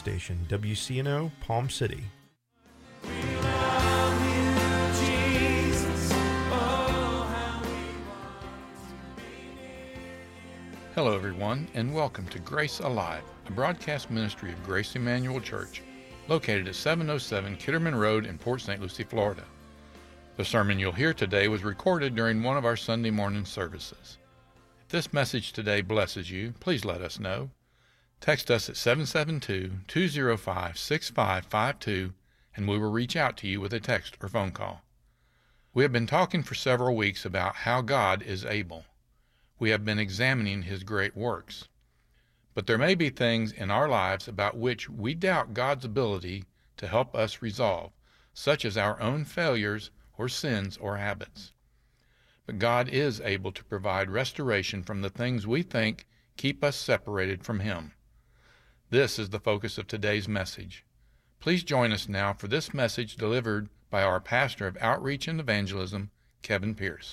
station, WCNO, Palm City. Hello, everyone, and welcome to Grace Alive, a broadcast ministry of Grace Emmanuel Church, located at 707 Kitterman Road in Port St. Lucie, Florida. The sermon you'll hear today was recorded during one of our Sunday morning services. If this message today blesses you, please let us know. Text us at 772-205-6552, and we will reach out to you with a text or phone call. We have been talking for several weeks about how God is able. We have been examining His great works. But there may be things in our lives about which we doubt God's ability to help us resolve, such as our own failures or sins or habits. But God is able to provide restoration from the things we think keep us separated from Him. This is the focus of today's message. Please join us now for this message delivered by our pastor of Outreach and Evangelism, Kevin Pierce.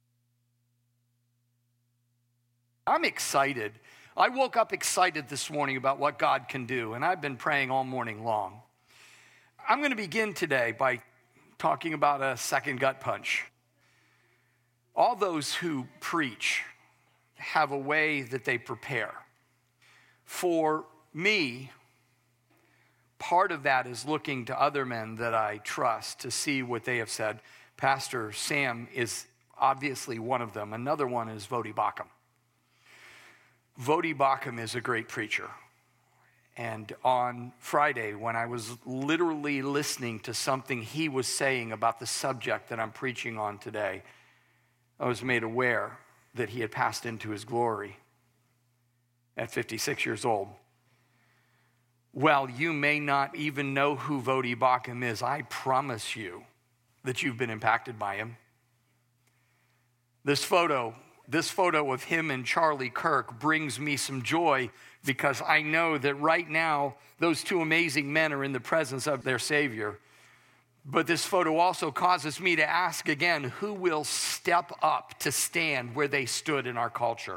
I'm excited. I woke up excited this morning about what God can do, and I've been praying all morning long. I'm going to begin today by talking about a second gut punch. All those who preach have a way that they prepare. For me, part of that is looking to other men that I trust to see what they have said. Pastor Sam is obviously one of them. Another one is Voddie Baucham. Voddie Baucham is a great preacher. And on Friday, when I was literally listening to something he was saying about the subject that I'm preaching on today, I was made aware that he had passed into his glory at 56 years old. Well, you may not even know who Voddie Baucham is. I promise you that you've been impacted by him. This photo of him and Charlie Kirk brings me some joy because I know that right now those two amazing men are in the presence of their Savior. But this photo also causes me to ask again, who will step up to stand where they stood in our culture?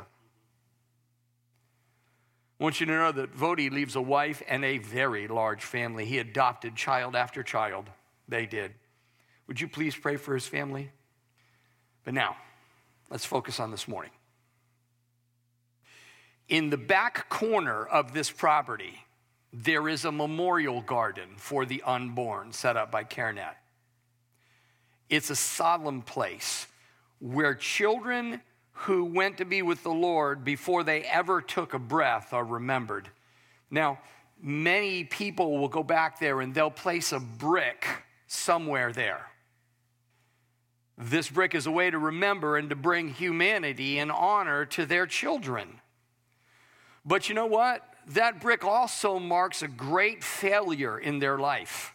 I want you to know that Voddie leaves a wife and a very large family. He adopted child after child. They did. Would you please pray for his family? But now, let's focus on this morning. In the back corner of this property, there is a memorial garden for the unborn set up by CareNet. It's a solemn place where children who went to be with the Lord before they ever took a breath are remembered. Now, many people will go back there and they'll place a brick somewhere there. This brick is a way to remember and to bring humanity and honor to their children. But you know what? That brick also marks a great failure in their life.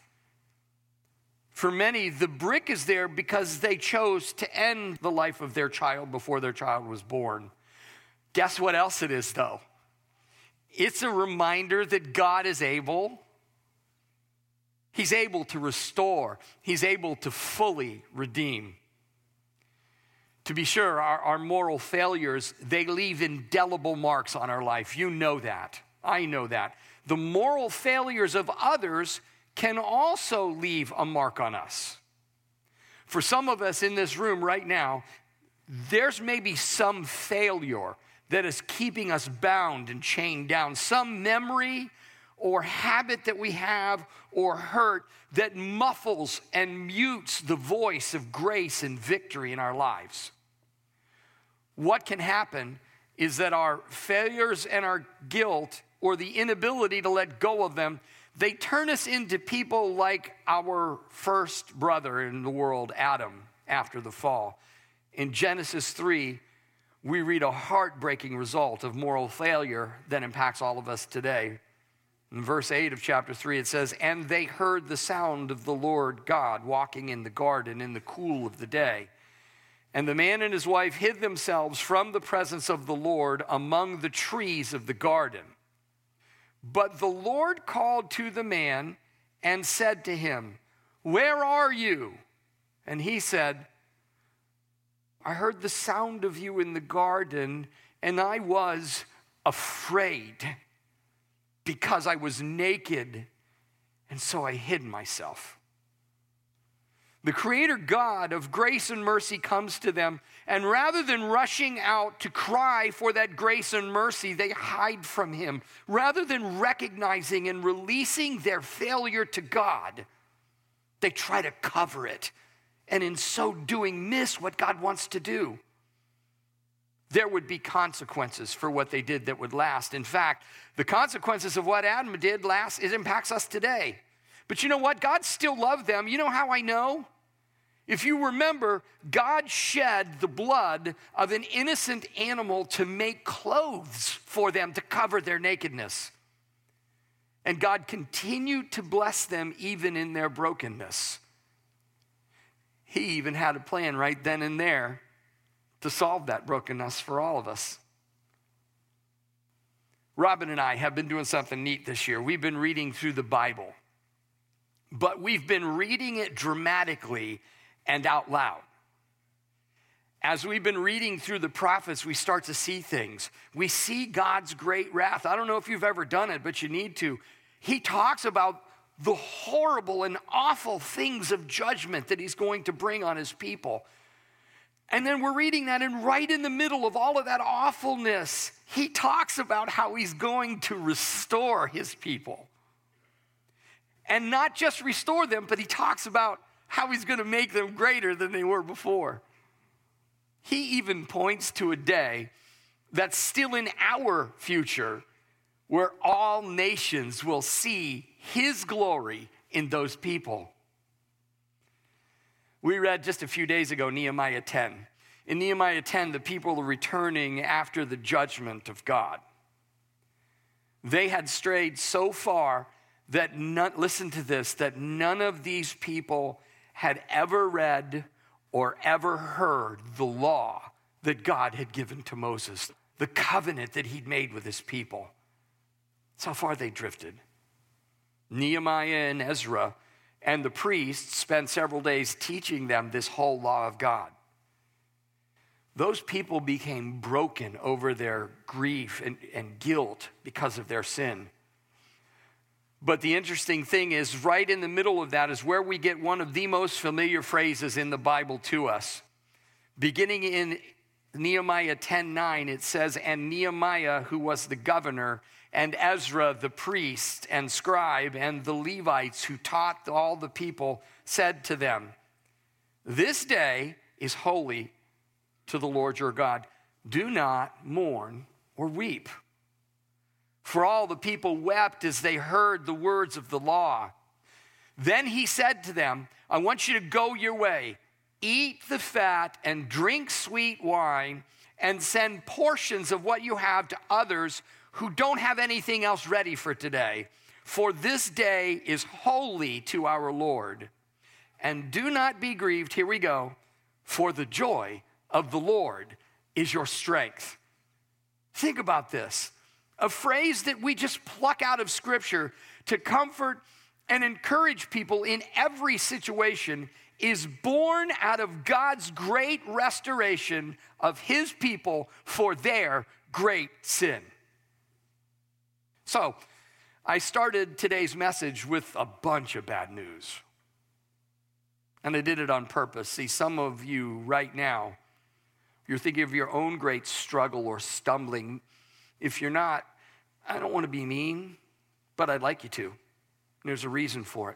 For many, the brick is there because they chose to end the life of their child before their child was born. Guess what else it is, though? It's a reminder that God is able. He's able to restore. He's able to fully redeem. To be sure, our moral failures, they leave indelible marks on our life. You know that. I know that. The moral failures of others can also leave a mark on us. For some of us in this room right now, there's maybe some failure that is keeping us bound and chained down. Some memory or habit that we have or hurt that muffles and mutes the voice of grace and victory in our lives. What can happen is that our failures and our guilt or the inability to let go of them, they turn us into people like our first brother in the world, Adam, after the fall. In Genesis 3, we read a heartbreaking result of moral failure that impacts all of us today. In verse 8 of chapter 3, it says, "And they heard the sound of the Lord God walking in the garden in the cool of the day. And the man and his wife hid themselves from the presence of the Lord among the trees of the garden. But the Lord called to the man and said to him, 'Where are you?' And he said, 'I heard the sound of you in the garden, and I was afraid because I was naked, and so I hid myself. The Creator God of grace and mercy comes to them, and rather than rushing out to cry for that grace and mercy, they hide from him. Rather than recognizing and releasing their failure to God, they try to cover it, and in so doing, miss what God wants to do. There would be consequences for what they did that would last. In fact, the consequences of what Adam did it impacts us today. But you know what? God still loved them. You know how I know? If you remember, God shed the blood of an innocent animal to make clothes for them to cover their nakedness. And God continued to bless them even in their brokenness. He even had a plan right then and there to solve that brokenness for all of us. Robin and I have been doing something neat this year. We've been reading through the Bible, but we've been reading it dramatically and out loud. As we've been reading through the prophets, we start to see things. We see God's great wrath. I don't know if you've ever done it, but you need to. He talks about the horrible and awful things of judgment that he's going to bring on his people. And then we're reading that, and right in the middle of all of that awfulness, he talks about how he's going to restore his people. And not just restore them, but he talks about how he's going to make them greater than they were before. He even points to a day that's still in our future where all nations will see his glory in those people. We read just a few days ago Nehemiah 10. In Nehemiah 10, the people are returning after the judgment of God. They had strayed so far that listen to this, that none of these people had ever read or ever heard the law that God had given to Moses, the covenant that he'd made with his people. That's how far they drifted. Nehemiah and Ezra and the priests spent several days teaching them this whole law of God. Those people became broken over their grief and guilt because of their sin. But the interesting thing is, right in the middle of that is where we get one of the most familiar phrases in the Bible to us. Beginning in Nehemiah 10:9, it says, "And Nehemiah, who was the governor, and Ezra, the priest and scribe, and the Levites who taught all the people, said to them, 'This day is holy to the Lord your God. Do not mourn or weep.' For all the people wept as they heard the words of the law. Then he said to them, 'I want you to go your way, eat the fat and drink sweet wine, and send portions of what you have to others who don't have anything else ready for today. For this day is holy to our Lord. And do not be grieved,' here we go, 'for the joy of the Lord is your strength.'" Think about this. A phrase that we just pluck out of Scripture to comfort and encourage people in every situation is born out of God's great restoration of his people for their great sin. So, I started today's message with a bunch of bad news. And I did it on purpose. See, some of you right now, you're thinking of your own great struggle or stumbling. If you're not, I don't want to be mean, but I'd like you to. There's a reason for it.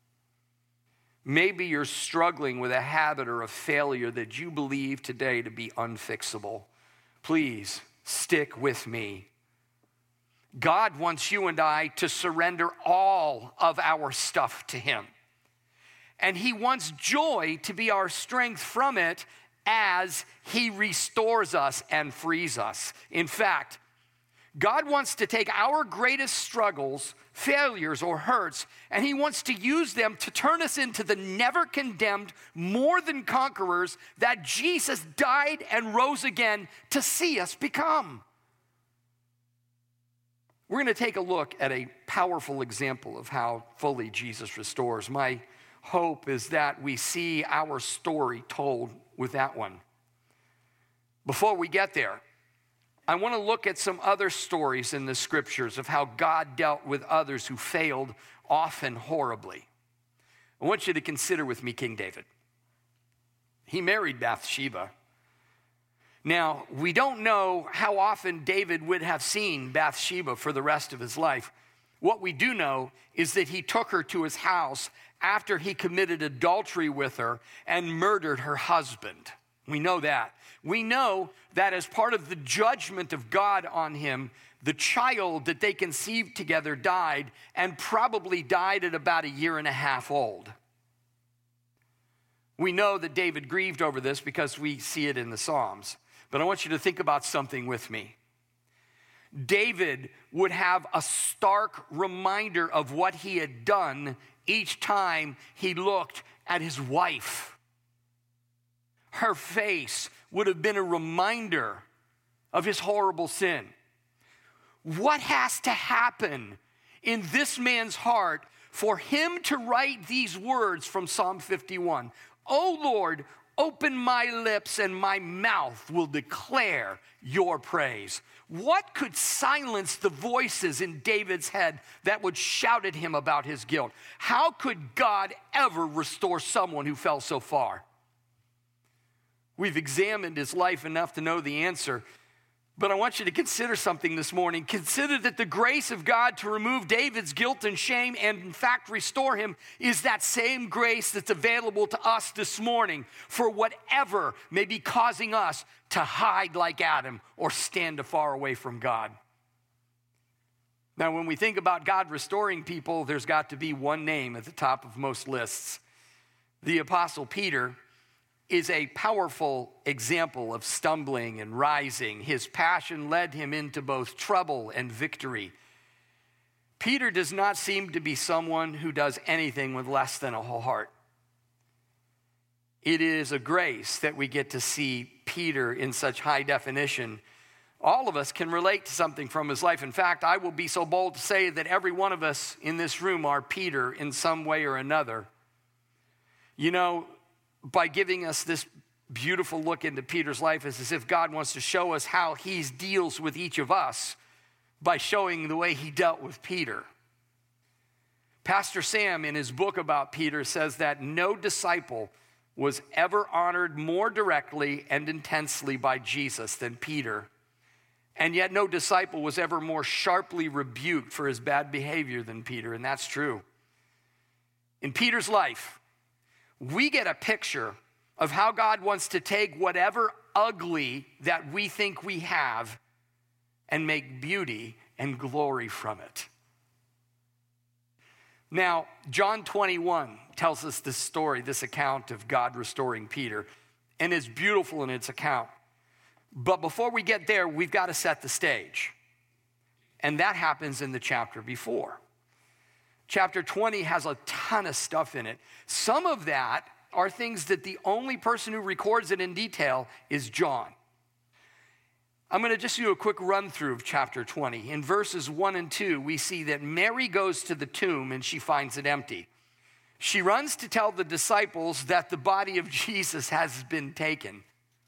Maybe you're struggling with a habit or a failure that you believe today to be unfixable. Please stick with me. God wants you and I to surrender all of our stuff to him. And he wants joy to be our strength from it as he restores us and frees us. In fact, God wants to take our greatest struggles, failures, or hurts, and he wants to use them to turn us into the never condemned, more than conquerors that Jesus died and rose again to see us become. We're going to take a look at a powerful example of how fully Jesus restores. My hope is that we see our story told with that one. Before we get there, I want to look at some other stories in the scriptures of how God dealt with others who failed, often horribly. I want you to consider with me King David. He married Bathsheba. Now, we don't know how often David would have seen Bathsheba for the rest of his life. What we do know is that he took her to his house after he committed adultery with her and murdered her husband. We know that. We know that as part of the judgment of God on him, the child that they conceived together died, and probably died at about 1.5 years old. We know that David grieved over this because we see it in the Psalms. But I want you to think about something with me. David would have a stark reminder of what he had done each time he looked at his wife. Her face would have been a reminder of his horrible sin. What has to happen in this man's heart for him to write these words from Psalm 51? "O Lord, open my lips and my mouth will declare your praise." What could silence the voices in David's head that would shout at him about his guilt? How could God ever restore someone who fell so far? We've examined his life enough to know the answer, but I want you to consider something this morning. Consider that the grace of God to remove David's guilt and shame and in fact restore him is that same grace that's available to us this morning for whatever may be causing us to hide like Adam or stand afar away from God. Now, when we think about God restoring people, there's got to be one name at the top of most lists. The Apostle Peter is a powerful example of stumbling and rising. His passion led him into both trouble and victory. Peter does not seem to be someone who does anything with less than a whole heart. It is a grace that we get to see Peter in such high definition. All of us can relate to something from his life. In fact, I will be so bold to say that every one of us in this room are Peter in some way or another. You know, by giving us this beautiful look into Peter's life, it's as if God wants to show us how he deals with each of us by showing the way he dealt with Peter. Pastor Sam, in his book about Peter, says that no disciple was ever honored more directly and intensely by Jesus than Peter, and yet no disciple was ever more sharply rebuked for his bad behavior than Peter, and that's true. In Peter's life, we get a picture of how God wants to take whatever ugly that we think we have and make beauty and glory from it. Now, John 21 tells us this story, this account of God restoring Peter, and it's beautiful in its account. But before we get there, we've got to set the stage. And that happens in the chapter before. Chapter 20 has a ton of stuff in it. Some of that are things that the only person who records it in detail is John. I'm going to just do a quick run through of chapter 20. In verses 1 and 2, we see that Mary goes to the tomb and she finds it empty. She runs to tell the disciples that the body of Jesus has been taken.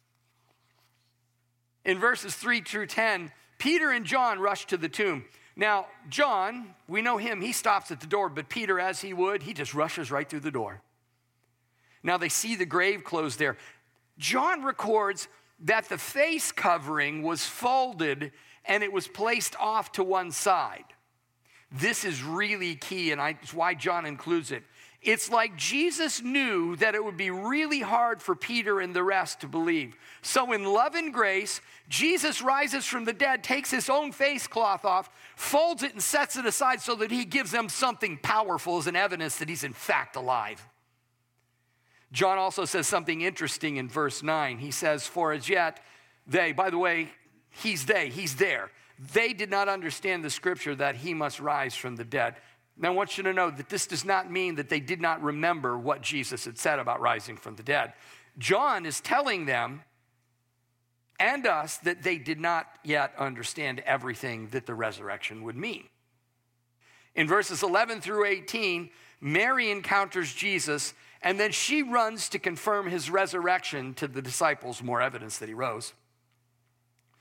In verses 3 through 10, Peter and John rush to the tomb. Now, John, we know him, he stops at the door, but Peter, as he would, he just rushes right through the door. Now they see the grave clothes there. John records that the face covering was folded and it was placed off to one side. This is really key, and it's why John includes it. It's like Jesus knew that it would be really hard for Peter and the rest to believe. So in love and grace, Jesus rises from the dead, takes his own face cloth off, folds it and sets it aside so that he gives them something powerful as an evidence that he's in fact alive. John also says something interesting in verse 9. He says, "For as yet they," by the way, he's there. "They did not understand the scripture that he must rise from the dead." Now, I want you to know that this does not mean that they did not remember what Jesus had said about rising from the dead. John is telling them and us that they did not yet understand everything that the resurrection would mean. In verses 11 through 18, Mary encounters Jesus, and then she runs to confirm his resurrection to the disciples, more evidence that he rose.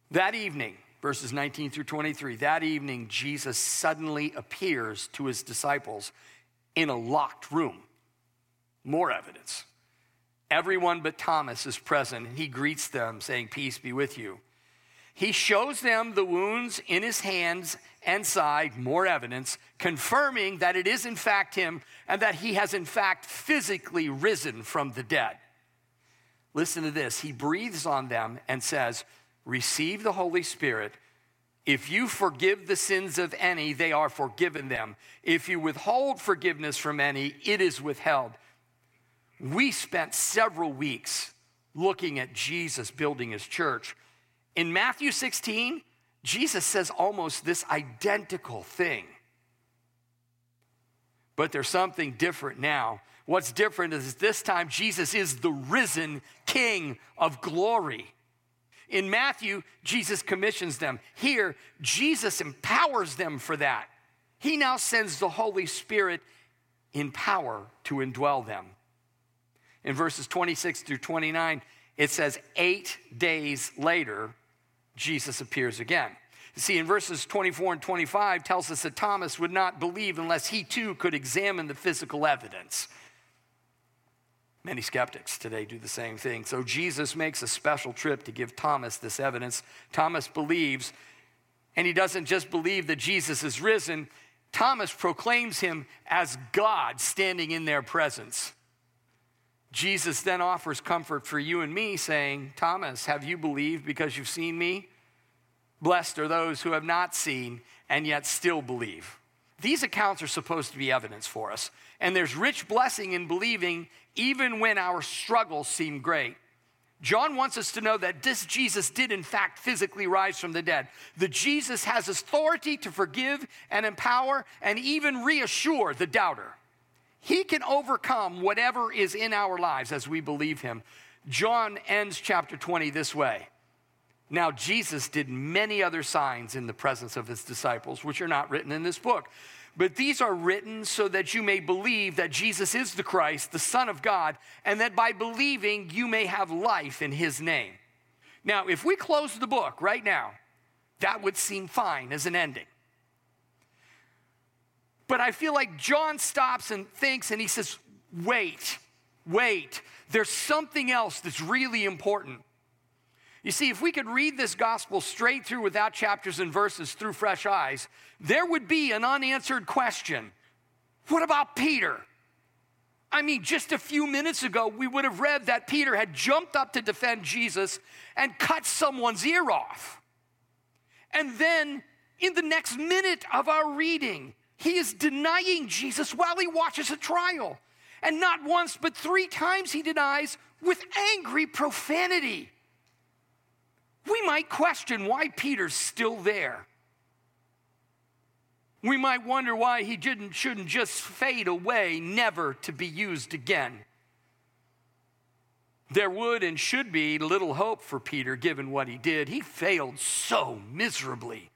That evening, verses 19 through 23, that evening, Jesus suddenly appears to his disciples in a locked room. More evidence. Everyone but Thomas is present, and he greets them, saying, "Peace be with you." He shows them the wounds in his hands and side, more evidence, confirming that it is in fact him and that he has in fact physically risen from the dead. Listen to this. He breathes on them and says, "Receive the Holy Spirit. If you forgive the sins of any, they are forgiven them. If you withhold forgiveness from any, it is withheld." We spent several weeks looking at Jesus building his church. In Matthew 16, Jesus says almost this identical thing. But there's something different now. What's different is this time Jesus is the risen King of glory. In Matthew, Jesus commissions them. Here, Jesus empowers them for that. He now sends the Holy Spirit in power to indwell them. In verses 26 through 29, it says 8 days later, Jesus appears again. You see, in verses 24 and 25 tells us that Thomas would not believe unless he too could examine the physical evidence. Many skeptics today do the same thing. So Jesus makes a special trip to give Thomas this evidence. Thomas believes, and he doesn't just believe that Jesus is risen. Thomas proclaims him as God standing in their presence. Jesus then offers comfort for you and me, saying, "Thomas, have you believed because you've seen me? Blessed are those who have not seen and yet still believe." These accounts are supposed to be evidence for us. And there's rich blessing in believing even when our struggles seem great. John wants us to know that this Jesus did in fact physically rise from the dead. The Jesus has authority to forgive and empower and even reassure the doubter. He can overcome whatever is in our lives as we believe him. John ends chapter 20 this way. Now, Jesus did many other signs in the presence of his disciples, which are not written in this book. But these are written so that you may believe that Jesus is the Christ, the Son of God, and that by believing you may have life in his name. Now, if we close the book right now, that would seem fine as an ending. But I feel like John stops and thinks, and he says, wait, there's something else that's really important. You see, if we could read this gospel straight through without chapters and verses through fresh eyes, there would be an unanswered question. What about Peter? I mean, just a few minutes ago, we would have read that Peter had jumped up to defend Jesus and cut someone's ear off. And then, in the next minute of our reading, he is denying Jesus while he watches a trial. And not once, but 3 times he denies with angry profanity. We might question why Peter's still there. We might wonder why he shouldn't just fade away, never to be used again. There would and should be little hope for Peter given what he did. He failed so miserably.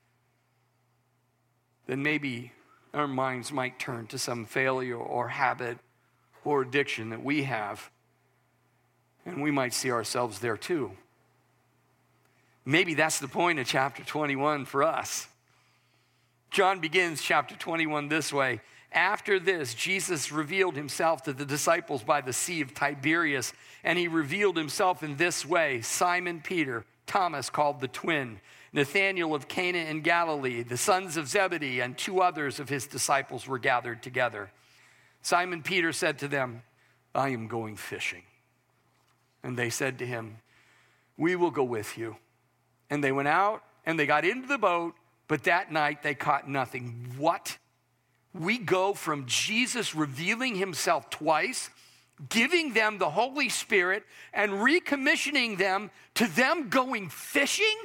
Then maybe our minds might turn to some failure or habit or addiction that we have, and we might see ourselves there too. Maybe that's the point of chapter 21 for us. John begins chapter 21 this way. After this, Jesus revealed himself to the disciples by the Sea of Tiberias, and he revealed himself in this way. Simon Peter, Thomas called the twin, Nathanael of Cana in Galilee, the sons of Zebedee, and 2 others of his disciples were gathered together. Simon Peter said to them, "I am going fishing." And they said to him, "We will go with you." And they went out and they got into the boat, but that night they caught nothing. What? We go from Jesus revealing himself twice, giving them the Holy Spirit, and recommissioning them to them going fishing?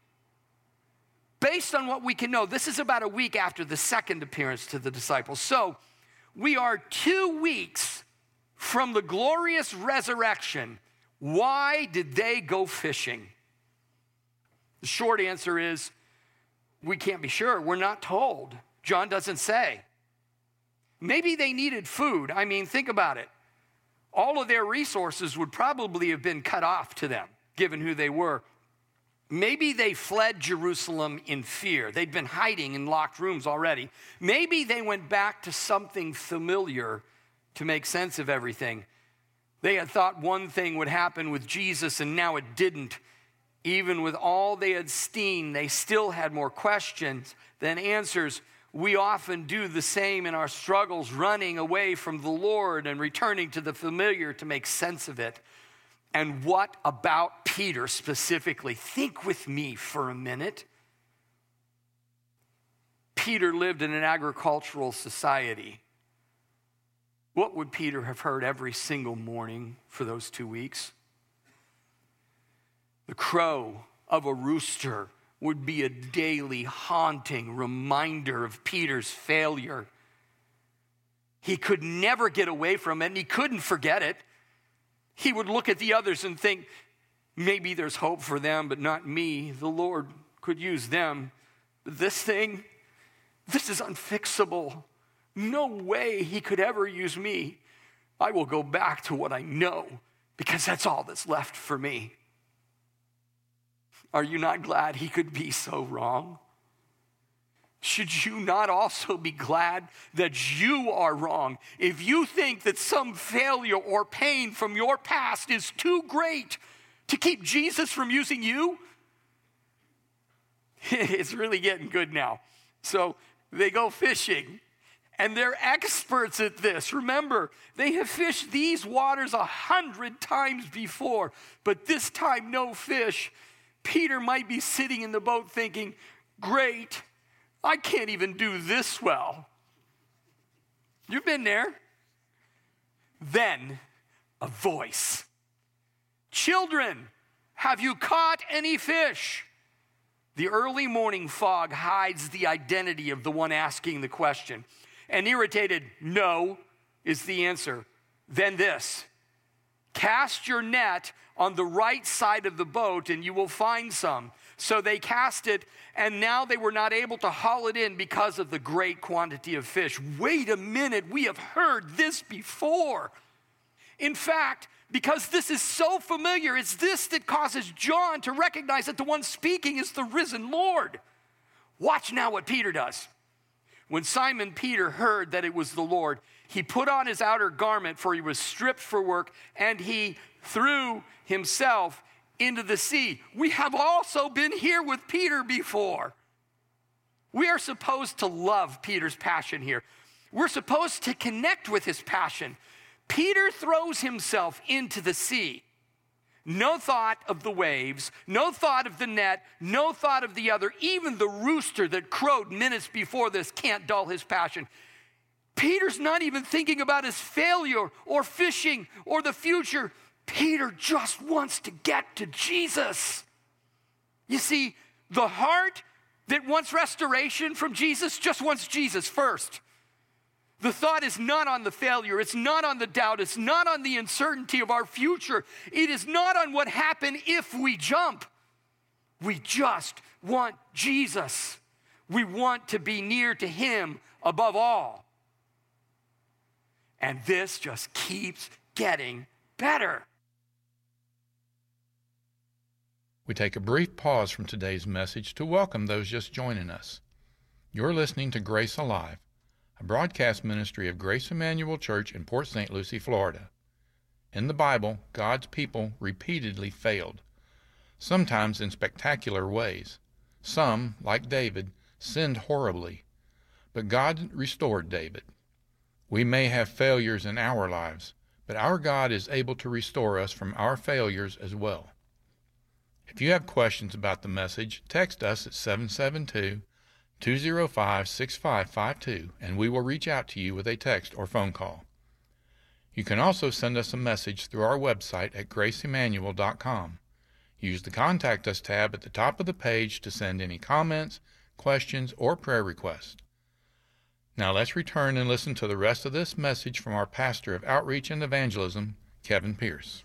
Based on what we can know, this is about a week after the second appearance to the disciples. So we are 2 weeks from the glorious resurrection. Why did they go fishing? The short answer is, we can't be sure. We're not told. John doesn't say. Maybe they needed food. I mean, think about it. All of their resources would probably have been cut off to them, given who they were. Maybe they fled Jerusalem in fear. They'd been hiding in locked rooms already. Maybe they went back to something familiar to make sense of everything. They had thought one thing would happen with Jesus, and now it didn't. Even with all they had seen, they still had more questions than answers. We often do the same in our struggles, running away from the Lord and returning to the familiar to make sense of it. And what about Peter specifically? Think with me for a minute. Peter lived in an agricultural society. What would Peter have heard every single morning for those 2 weeks? The crow of a rooster would be a daily haunting reminder of Peter's failure. He could never get away from it, and he couldn't forget it. He would look at the others and think, maybe there's hope for them, but not me. The Lord could use them. But this is unfixable. No way he could ever use me. I will go back to what I know, because that's all that's left for me. Are you not glad he could be so wrong? Should you not also be glad that you are wrong? If you think that some failure or pain from your past is too great to keep Jesus from using you, it's really getting good now. So they go fishing, and they're experts at this. Remember, they have fished these waters 100 times before, but this time no fish. Peter might be sitting in the boat thinking, great, I can't even do this well. You've been there. Then a voice. Children, have you caught any fish? The early morning fog hides the identity of the one asking the question. An irritated no is the answer. Then this. Cast your net on the right side of the boat and you will find some. So they cast it, and now they were not able to haul it in because of the great quantity of fish. Wait a minute, we have heard this before. In fact, because this is so familiar, it's this that causes John to recognize that the one speaking is the risen Lord. Watch now what Peter does. When Simon Peter heard that it was the Lord, he put on his outer garment, for he was stripped for work, and he threw himself into the sea. We have also been here with Peter before. We are supposed to love Peter's passion here. We're supposed to connect with his passion. Peter throws himself into the sea. No thought of the waves, no thought of the net, no thought of the other. Even the rooster that crowed minutes before this can't dull his passion. Peter's not even thinking about his failure or fishing or the future. Peter just wants to get to Jesus. You see, the heart that wants restoration from Jesus just wants Jesus first. The thought is not on the failure. It's not on the doubt. It's not on the uncertainty of our future. It is not on what happened if we jump. We just want Jesus. We want to be near to him above all. And this just keeps getting better. We take a brief pause from today's message to welcome those just joining us. You're listening to Grace Alive, a broadcast ministry of Grace Emmanuel Church in Port St. Lucie, Florida. In the Bible, God's people repeatedly failed, sometimes in spectacular ways. Some, like David, sinned horribly, but God restored David. We may have failures in our lives, but our God is able to restore us from our failures as well. If you have questions about the message, text us at 772-205-6552, and we will reach out to you with a text or phone call. You can also send us a message through our website at graceemmanuel.com. Use the Contact Us tab at the top of the page to send any comments, questions, or prayer requests. Now let's return and listen to the rest of this message from our pastor of Outreach and Evangelism, Kevin Pierce.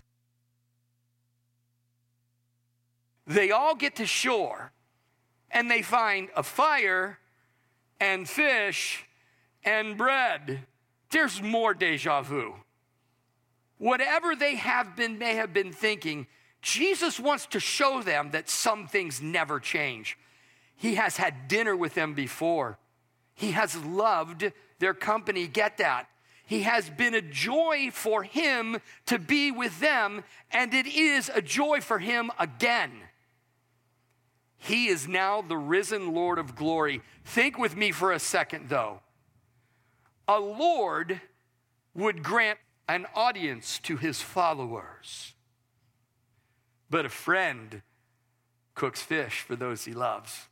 They all get to shore, and they find a fire and fish and bread. There's more deja vu. Whatever they may have been thinking, Jesus wants to show them that some things never change. He has had dinner with them before. He has loved their company. Get that? He has been a joy for him to be with them, and it is a joy for him again. He is now the risen Lord of glory. Think with me for a second, though. A Lord would grant an audience to his followers, but a friend cooks fish for those he loves.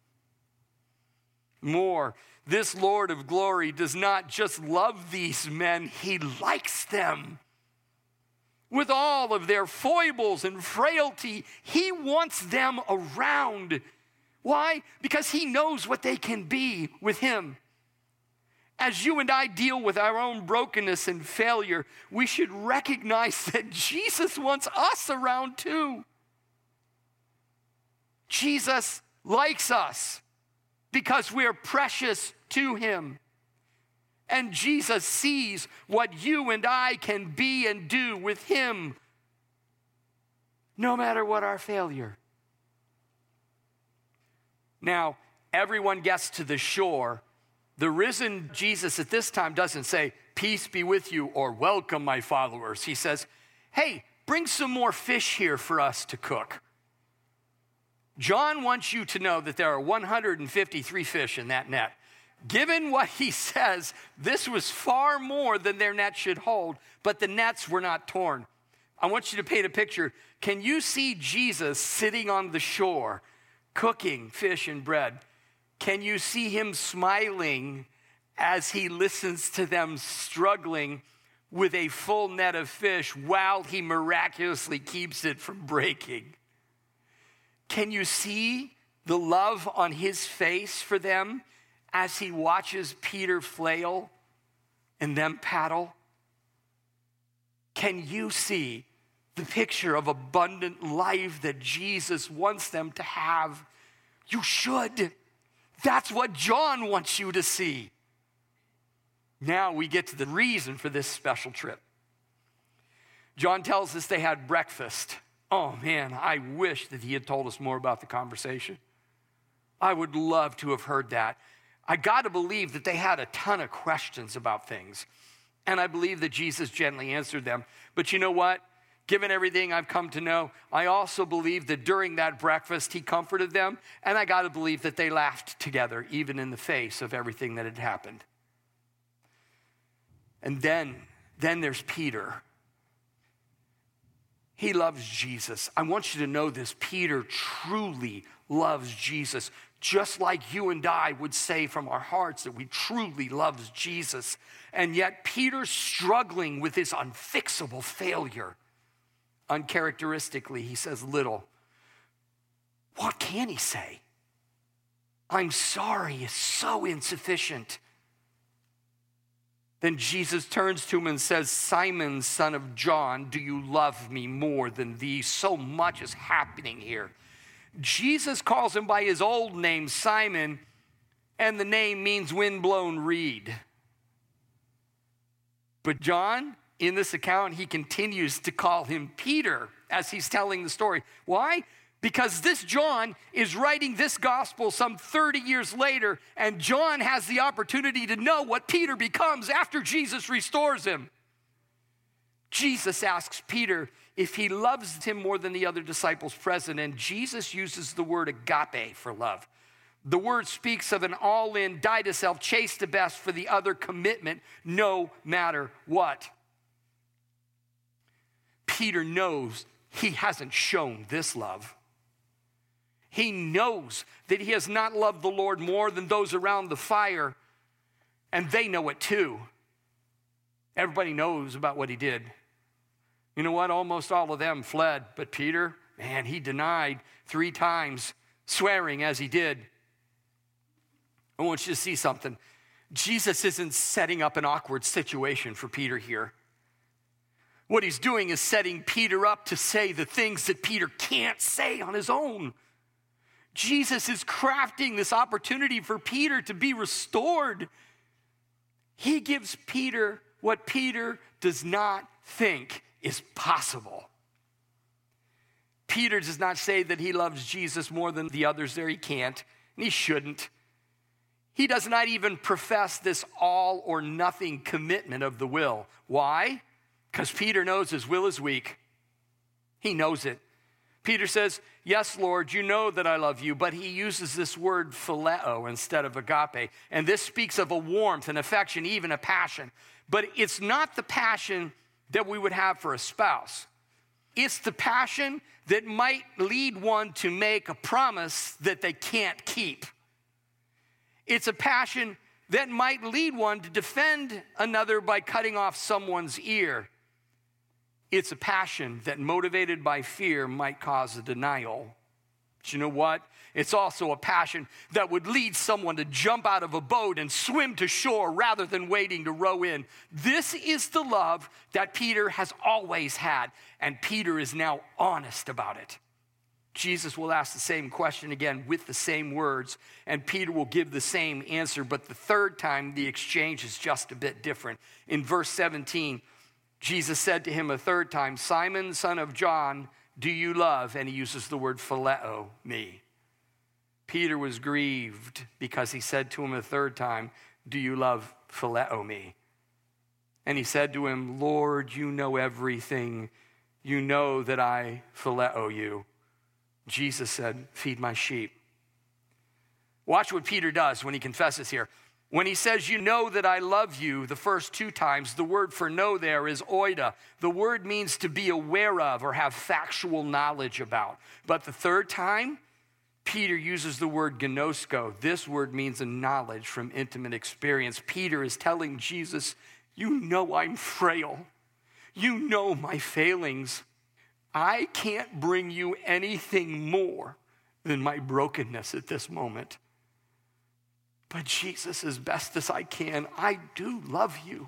More, this Lord of glory does not just love these men, he likes them. With all of their foibles and frailty, he wants them around. Why? Because he knows what they can be with him. As you and I deal with our own brokenness and failure, we should recognize that Jesus wants us around too. Jesus likes us because we are precious to him. And Jesus sees what you and I can be and do with him, no matter what our failure. Now, everyone gets to the shore. The risen Jesus at this time doesn't say, "Peace be with you," or "Welcome, my followers." He says, "Hey, bring some more fish here for us to cook." John wants you to know that there are 153 fish in that net. Given what he says, this was far more than their net should hold, but the nets were not torn. I want you to paint a picture. Can you see Jesus sitting on the shore, cooking fish and bread? Can you see him smiling as he listens to them struggling with a full net of fish while he miraculously keeps it from breaking? Can you see the love on his face for them as he watches Peter flail and them paddle? Can you see the picture of abundant life that Jesus wants them to have? You should. That's what John wants you to see. Now we get to the reason for this special trip. John tells us they had breakfast. Oh man, I wish that he had told us more about the conversation. I would love to have heard that. I got to believe that they had a ton of questions about things. And I believe that Jesus gently answered them. But you know what? Given everything I've come to know, I also believe that during that breakfast, he comforted them. And I got to believe that they laughed together, even in the face of everything that had happened. And then there's Peter. He loves Jesus. I want you to know this. Peter truly loves Jesus, just like you and I would say from our hearts that we truly love Jesus. And yet Peter's struggling with this unfixable failure. Uncharacteristically, he says little. What can he say? "I'm sorry" is so insufficient. Then Jesus turns to him and says, "Simon, son of John, do you love me more than these?" So much is happening here. Jesus calls him by his old name, Simon, and the name means windblown reed. But John, in this account, he continues to call him Peter as he's telling the story. Why? Because this John is writing this gospel some 30 years later, and John has the opportunity to know what Peter becomes after Jesus restores him. Jesus asks Peter if he loves him more than the other disciples present, and Jesus uses the word agape for love. The word speaks of an all-in, die-to-self, chase-to-best for the other commitment, no matter what. Peter knows he hasn't shown this love. He knows that he has not loved the Lord more than those around the fire, and they know it too. Everybody knows about what he did. You know what? Almost all of them fled, but Peter, man, he denied 3 times, swearing as he did. I want you to see something. Jesus isn't setting up an awkward situation for Peter here. What he's doing is setting Peter up to say the things that Peter can't say on his own. Jesus is crafting this opportunity for Peter to be restored. He gives Peter what Peter does not think is possible. Peter does not say that he loves Jesus more than the others there. He can't, and he shouldn't. He does not even profess this all or nothing commitment of the will. Why? Because Peter knows his will is weak. He knows it. Peter says, yes, Lord, you know that I love you, but he uses this word phileo instead of agape. And this speaks of a warmth, an affection, even a passion. But it's not the passion that we would have for a spouse. It's the passion that might lead one to make a promise that they can't keep. It's a passion that might lead one to defend another by cutting off someone's ear. It's a passion that, motivated by fear, might cause a denial. But you know what? It's also a passion that would lead someone to jump out of a boat and swim to shore rather than waiting to row in. This is the love that Peter has always had, and Peter is now honest about it. Jesus will ask the same question again with the same words, and Peter will give the same answer, but the third time the exchange is just a bit different. In verse 17, Jesus said to him a third time, Simon, son of John, do you love? And he uses the word phileo, me. Peter was grieved because he said to him a third time, do you love phileo me? And he said to him, Lord, you know everything. You know that I phileo you. Jesus said, feed my sheep. Watch what Peter does when he confesses here. When he says, you know that I love you, the first two times, the word for know there is oida. The word means to be aware of or have factual knowledge about. But the third time, Peter uses the word gnosko. This word means a knowledge from intimate experience. Peter is telling Jesus, you know I'm frail. You know my failings. I can't bring you anything more than my brokenness at this moment. But Jesus, as best as I can, I do love you.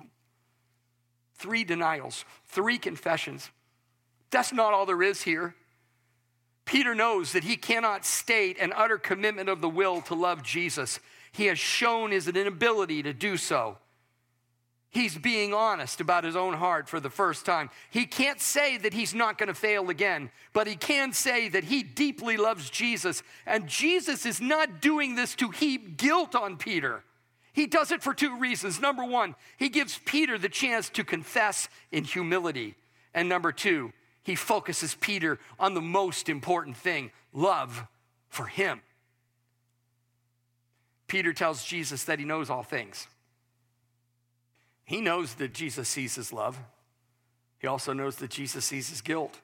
3 denials, 3 confessions. That's not all there is here. Peter knows that he cannot state an utter commitment of the will to love Jesus. He has shown his inability to do so. He's being honest about his own heart for the first time. He can't say that he's not going to fail again, but he can say that he deeply loves Jesus. And Jesus is not doing this to heap guilt on Peter. He does it for 2 reasons. Number 1, he gives Peter the chance to confess in humility. And number 2, he focuses Peter on the most important thing, love for him. Peter tells Jesus that he knows all things. He knows that Jesus sees his love. He also knows that Jesus sees his guilt.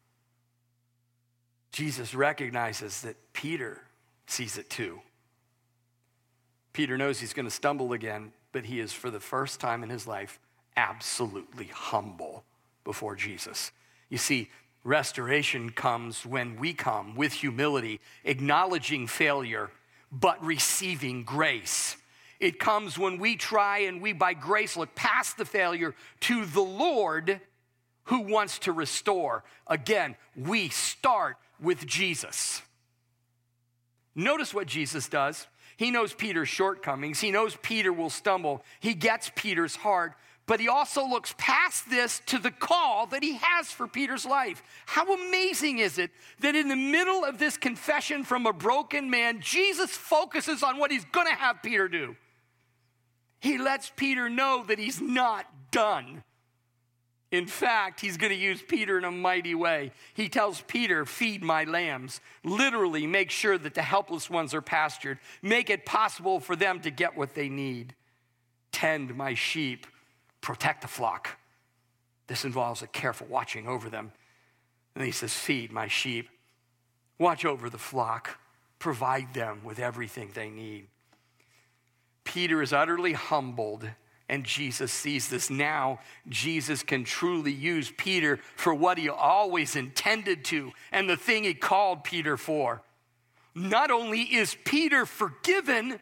Jesus recognizes that Peter sees it too. Peter knows he's going to stumble again, but he is, for the first time in his life, absolutely humble before Jesus. You see, restoration comes when we come with humility, acknowledging failure, but receiving grace. It comes when we try and we, by grace, look past the failure to the Lord who wants to restore. Again, we start with Jesus. Notice what Jesus does. He knows Peter's shortcomings. He knows Peter will stumble. He gets Peter's heart, but he also looks past this to the call that he has for Peter's life. How amazing is it that in the middle of this confession from a broken man, Jesus focuses on what he's going to have Peter do. He lets Peter know that he's not done. In fact, he's going to use Peter in a mighty way. He tells Peter, feed my lambs. Literally, make sure that the helpless ones are pastured. Make it possible for them to get what they need. Tend my sheep. Protect the flock. This involves a careful watching over them. And he says, feed my sheep. Watch over the flock. Provide them with everything they need. Peter is utterly humbled, and Jesus sees this. Now, Jesus can truly use Peter for what he always intended to, and the thing he called Peter for. Not only is Peter forgiven,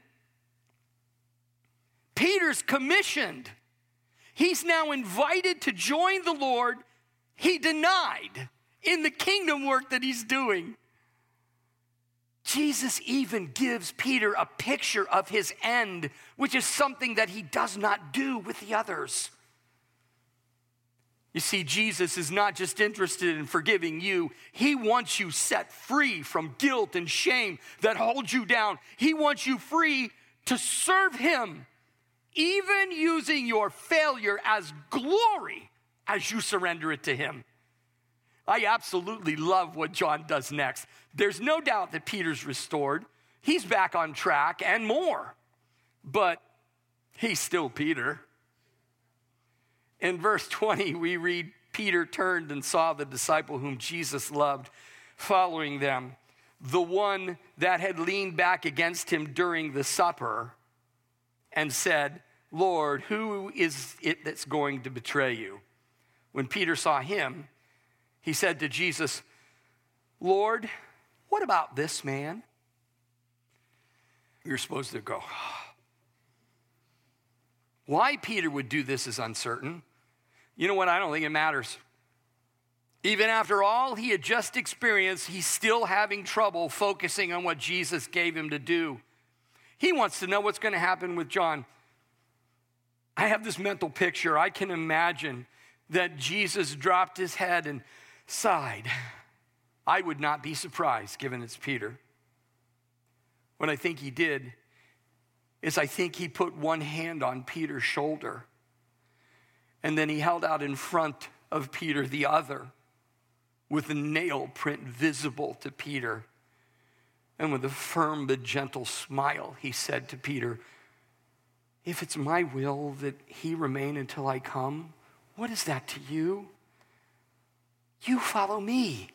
Peter's commissioned. He's now invited to join the Lord he denied in the kingdom work that he's doing. Jesus even gives Peter a picture of his end, which is something that he does not do with the others. You see, Jesus is not just interested in forgiving you. He wants you set free from guilt and shame that holds you down. He wants you free to serve him, even using your failure as glory as you surrender it to him. I absolutely love what John does next. There's no doubt that Peter's restored. He's back on track and more, but he's still Peter. In verse 20, we read, Peter turned and saw the disciple whom Jesus loved following them, the one that had leaned back against him during the supper, and said, Lord, who is it that's going to betray you? When Peter saw him, he said to Jesus, Lord, what about this man? You're supposed to go, why Peter would do this is uncertain. You know what? I don't think it matters. Even after all he had just experienced, he's still having trouble focusing on what Jesus gave him to do. He wants to know what's going to happen with John. I have this mental picture. I can imagine that Jesus dropped his head and sighed. I would not be surprised, given it's Peter. What I think he did is I think he put one hand on Peter's shoulder, and then he held out in front of Peter the other, with a nail print visible to Peter. And with a firm but gentle smile, he said to Peter, if it's my will that he remain until I come, what is that to you? You follow me.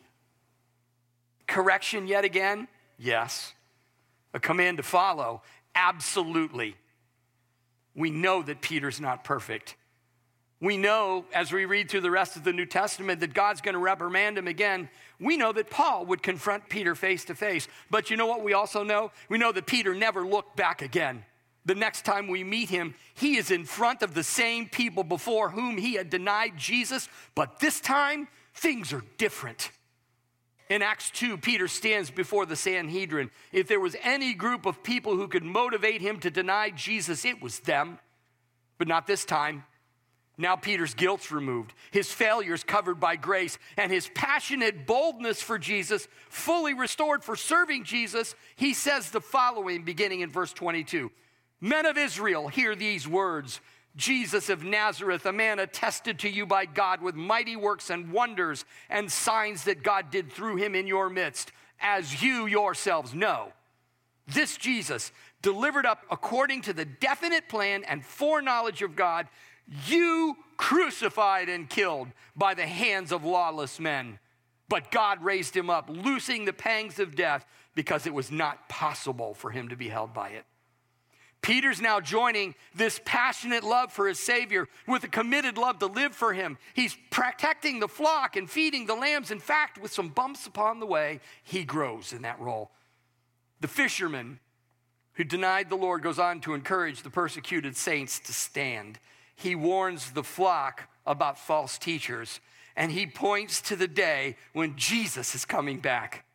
Correction yet again? Yes. A command to follow? Absolutely. We know that Peter's not perfect. We know, as we read through the rest of the New Testament, that God's going to reprimand him again. We know that Paul would confront Peter face to face. But you know what we also know? We know that Peter never looked back again. The next time we meet him, he is in front of the same people before whom he had denied Jesus. But this time, things are different. In Acts 2, Peter stands before the Sanhedrin. If there was any group of people who could motivate him to deny Jesus, it was them. But not this time. Now Peter's guilt's removed, his failures covered by grace, and his passionate boldness for Jesus fully restored for serving Jesus. He says the following, beginning in verse 22. Men of Israel, hear these words. Jesus of Nazareth, a man attested to you by God with mighty works and wonders and signs that God did through him in your midst, as you yourselves know. This Jesus, delivered up according to the definite plan and foreknowledge of God, you crucified and killed by the hands of lawless men. But God raised him up, loosing the pangs of death, because it was not possible for him to be held by it. Peter's now joining this passionate love for his Savior with a committed love to live for him. He's protecting the flock and feeding the lambs. In fact, with some bumps upon the way, he grows in that role. The fisherman who denied the Lord goes on to encourage the persecuted saints to stand. He warns the flock about false teachers, and he points to the day when Jesus is coming back.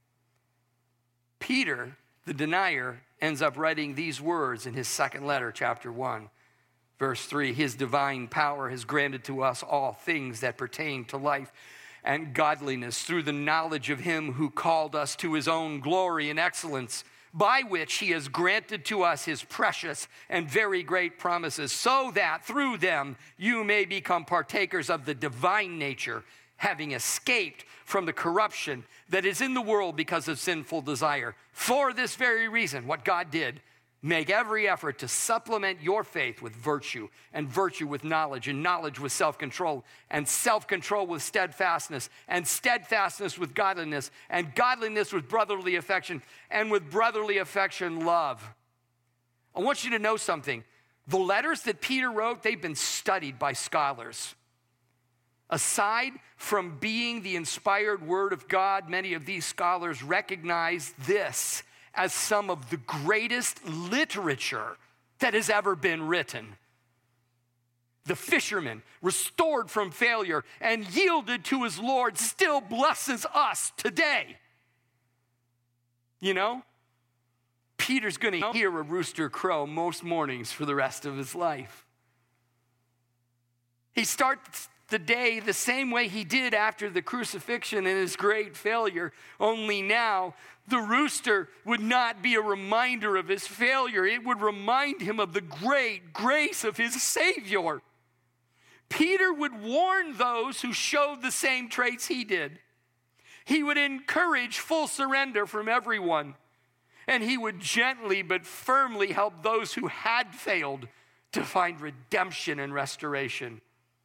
Peter, the denier, ends up writing these words in his second letter, chapter 1, verse 3. His divine power has granted to us all things that pertain to life and godliness through the knowledge of him who called us to his own glory and excellence, by which he has granted to us his precious and very great promises, so that through them you may become partakers of the divine nature, having escaped from the corruption that is in the world because of sinful desire. For this very reason, what God did, make every effort to supplement your faith with virtue, and virtue with knowledge, and knowledge with self-control, and self-control with steadfastness, and steadfastness with godliness, and godliness with brotherly affection, and with brotherly affection, love. I want you to know something. The letters that Peter wrote, they've been studied by scholars. Aside from being the inspired word of God, many of these scholars recognize this as some of the greatest literature that has ever been written. The fisherman, restored from failure and yielded to his Lord, still blesses us today. You know, Peter's going to hear a rooster crow most mornings for the rest of his life. He starts the day the same way he did after the crucifixion and his great failure, only now the rooster would not be a reminder of his failure. It would remind him of the great grace of his Savior. Peter would warn those who showed the same traits he did. He would encourage full surrender from everyone, and he would gently but firmly help those who had failed to find redemption and restoration.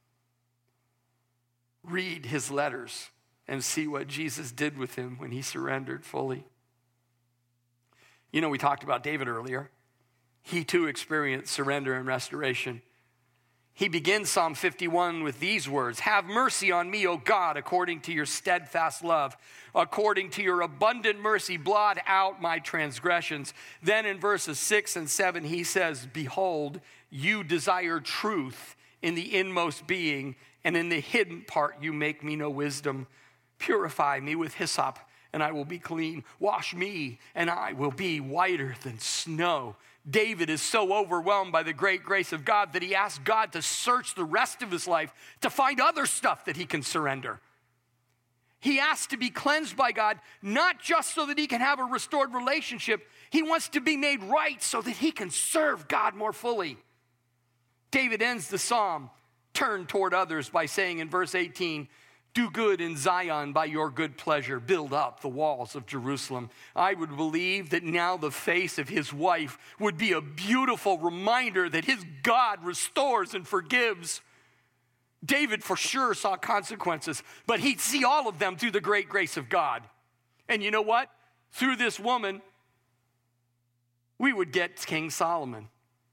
Read his letters and see what Jesus did with him when he surrendered fully. You know, we talked about David earlier. He too experienced surrender and restoration. He begins Psalm 51 with these words, "Have mercy on me, O God, according to your steadfast love. According to your abundant mercy, blot out my transgressions." Then in verses 6 and 7, he says, "Behold, you desire truth in the inmost being, and in the hidden part you make me know wisdom. Purify me with hyssop, and I will be clean. Wash me, and I will be whiter than snow." David is so overwhelmed by the great grace of God that he asks God to search the rest of his life to find other stuff that he can surrender. He asks to be cleansed by God, not just so that he can have a restored relationship. He wants to be made right so that he can serve God more fully. David ends the psalm, "Turn toward others," by saying in verse 18, "Do good in Zion by your good pleasure. Build up the walls of Jerusalem." I would believe that now the face of his wife would be a beautiful reminder that his God restores and forgives. David for sure saw consequences, but he'd see all of them through the great grace of God. And you know what? Through this woman, we would get King Solomon.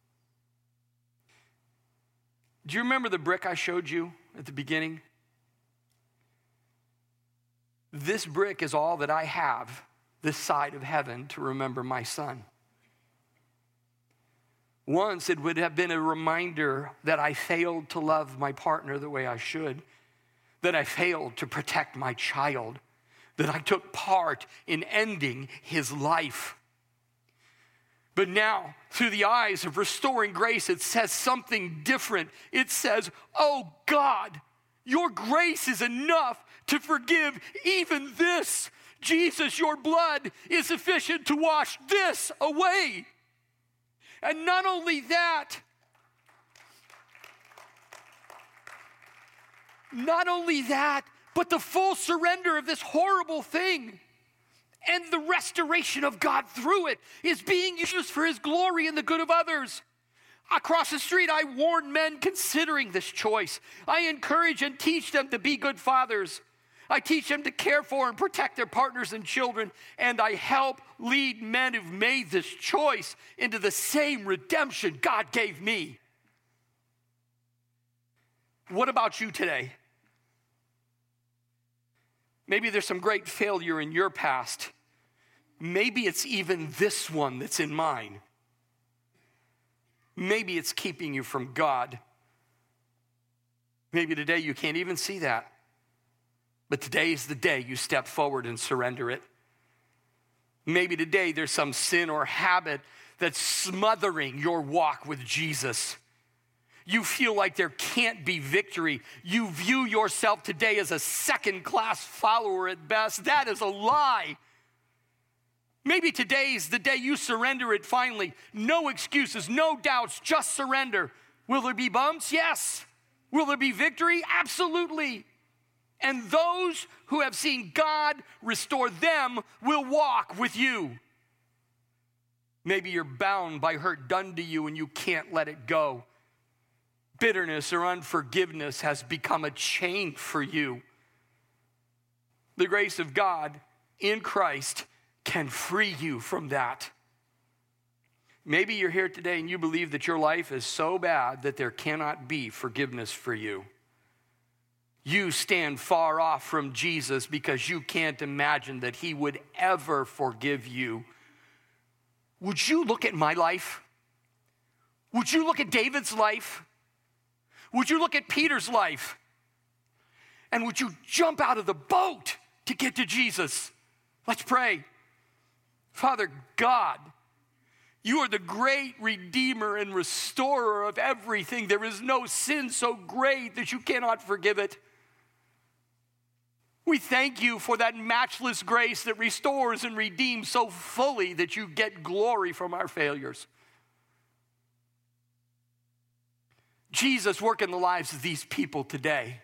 Do you remember the brick I showed you at the beginning? This brick is all that I have this side of heaven to remember my son. Once it would have been a reminder that I failed to love my partner the way I should, that I failed to protect my child, that I took part in ending his life. But now, through the eyes of restoring grace, it says something different. It says, "Oh God, your grace is enough to forgive even this. Jesus, your blood is sufficient to wash this away." And not only that, but the full surrender of this horrible thing and the restoration of God through it is being used for his glory and the good of others. Across the street, I warn men considering this choice. I encourage and teach them to be good fathers. I teach them to care for and protect their partners and children, and I help lead men who've made this choice into the same redemption God gave me. What about you today? Maybe there's some great failure in your past. Maybe it's even this one that's in mine. Maybe it's keeping you from God. Maybe today you can't even see that. But today is the day you step forward and surrender it. Maybe today there's some sin or habit that's smothering your walk with Jesus. You feel like there can't be victory. You view yourself today as a second-class follower at best. That is a lie. Maybe today is the day you surrender it finally. No excuses, no doubts, just surrender. Will there be bumps? Yes. Will there be victory? Absolutely. And those who have seen God restore them will walk with you. Maybe you're bound by hurt done to you and you can't let it go. Bitterness or unforgiveness has become a chain for you. The grace of God in Christ can free you from that. Maybe you're here today and you believe that your life is so bad that there cannot be forgiveness for you. You stand far off from Jesus because you can't imagine that he would ever forgive you. Would you look at my life? Would you look at David's life? Would you look at Peter's life? And would you jump out of the boat to get to Jesus? Let's pray. Father God, You are the great Redeemer and restorer of everything. There is no sin so great that you cannot forgive it. We thank you for that matchless grace that restores and redeems so fully that you get glory from our failures. Jesus, work in the lives of these people today.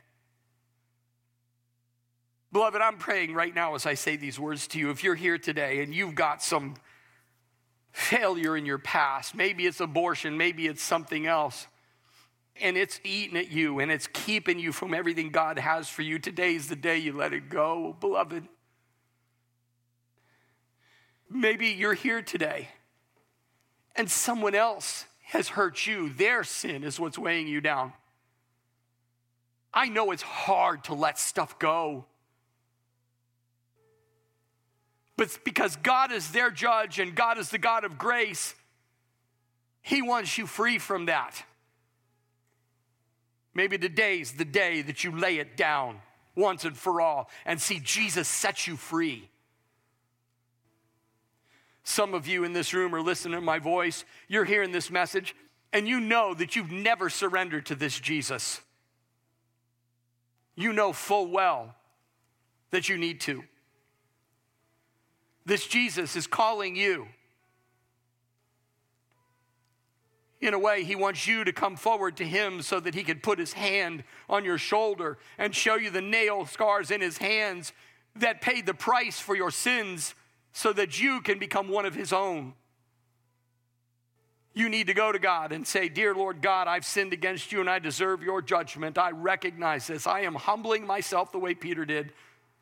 Beloved, I'm praying right now as I say these words to you. If you're here today and you've got some failure in your past, maybe it's abortion, maybe it's something else, and it's eating at you and it's keeping you from everything God has for you, today's the day you let it go, beloved. Maybe you're here today and someone else has hurt you. Their sin is what's weighing you down. I know it's hard to let stuff go. But because God is their judge and God is the God of grace, He wants you free from that. Maybe today's the day that you lay it down once and for all and see Jesus set you free. Some of you in this room are listening to my voice. You're hearing this message, and you know that you've never surrendered to this Jesus. You know full well that you need to. This Jesus is calling you. In a way, He wants you to come forward to Him so that He can put His hand on your shoulder and show you the nail scars in His hands that paid the price for your sins so that you can become one of His own. You need to go to God and say, "Dear Lord God, I've sinned against you and I deserve your judgment. I recognize this. I am humbling myself the way Peter did.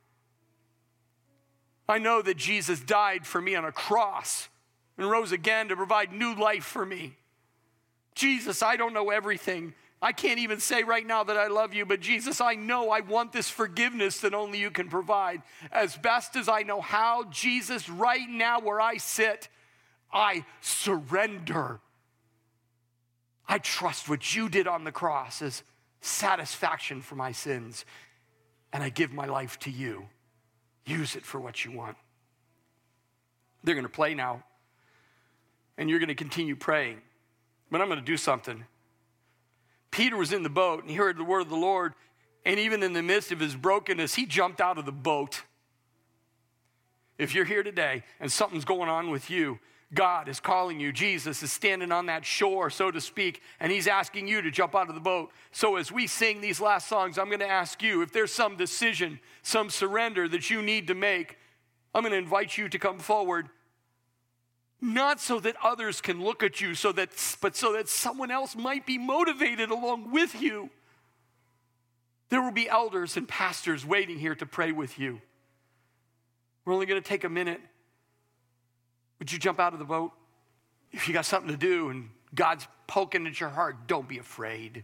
I know that Jesus died for me on a cross and rose again to provide new life for me. Jesus, I don't know everything. I can't even say right now that I love you, but Jesus, I know I want this forgiveness that only you can provide. As best as I know how, Jesus, right now where I sit, I surrender. I trust what you did on the cross as satisfaction for my sins, and I give my life to you. Use it for what you want." They're going to play now, and you're going to continue praying. But I'm going to do something. Peter was in the boat, and he heard the word of the Lord, and even in the midst of his brokenness, he jumped out of the boat. If you're here today and something's going on with you, God is calling you. Jesus is standing on that shore, so to speak, and He's asking you to jump out of the boat. So as we sing these last songs, I'm going to ask you, if there's some decision, some surrender that you need to make, I'm going to invite you to come forward. Not so that others can look at you, but so that someone else might be motivated along with you. There will be elders and pastors waiting here to pray with you. We're only going to take a minute. Would you jump out of the boat? If you got something to do and God's poking at your heart, don't be afraid.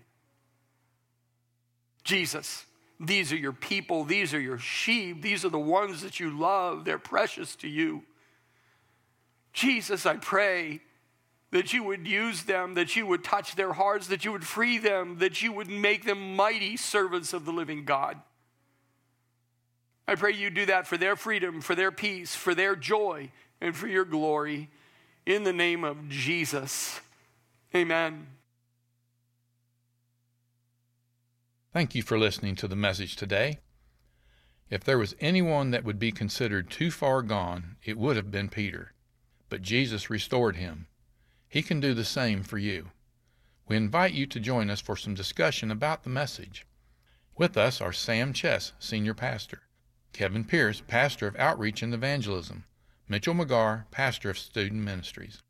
Jesus, these are your people. These are your sheep. These are the ones that you love. They're precious to you. Jesus, I pray that you would use them, that you would touch their hearts, that you would free them, that you would make them mighty servants of the living God. I pray you do that for their freedom, for their peace, for their joy, and for your glory. In the name of Jesus, amen. Thank you for listening to the message today. If there was anyone that would be considered too far gone, it would have been Peter. But Jesus restored him. He can do the same for you. We invite you to join us for some discussion about the message. With us are Sam Chess, Senior Pastor, Kevin Pierce, Pastor of Outreach and Evangelism, Mitchell McGarr, Pastor of Student Ministries.